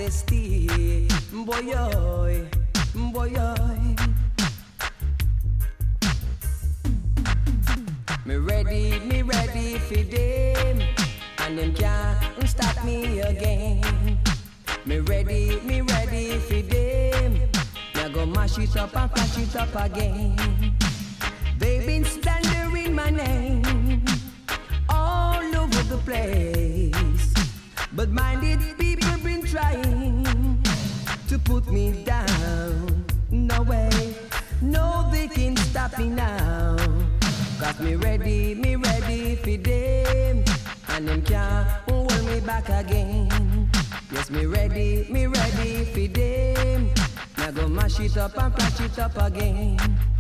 stay. Boy, oi, boy, oi. Me ready for them, and them can't stop me again. Me ready for them. Now go mash it up and flash it up again. They've been slandering my name all over the place, but minded people been trying to put me down. No way, no they can stop me now. Cause me ready for them, and them can't hold me back again. Yes, me ready for them. Now go mash it up and flash it up again.